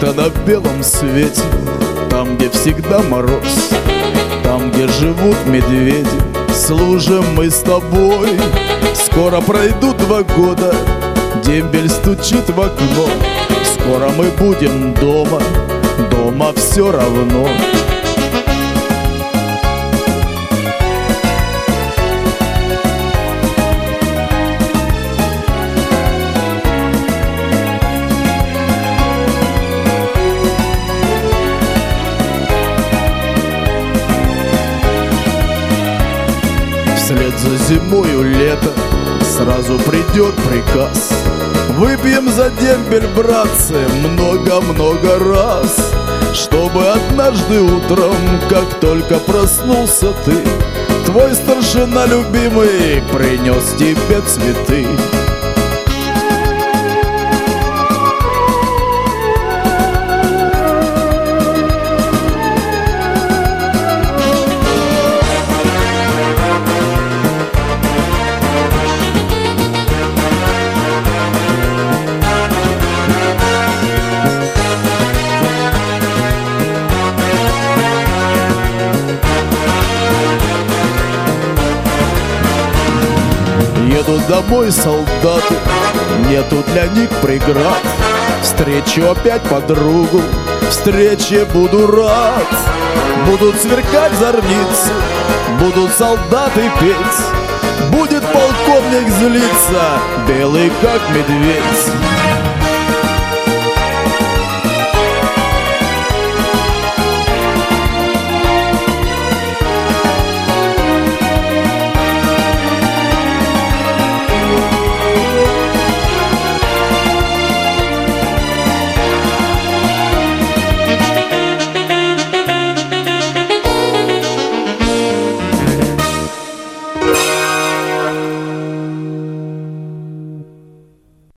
Где-то на белом свете, там, где всегда мороз, там, где живут медведи, служим мы с тобой. Скоро пройдут 2 года, дембель стучит в окно. Скоро мы будем дома, дома все равно. Вслед за зимою лето сразу придет приказ. Выпьем за дембель, братцы, много-много раз, чтобы однажды утром, как только проснулся ты, твой старшина любимый принес тебе цветы. Едут домой солдаты, нету для них преград. Встречу опять подругу, встрече буду рад. Будут сверкать зорницы, будут солдаты петь, будет полковник злиться, белый как медведь.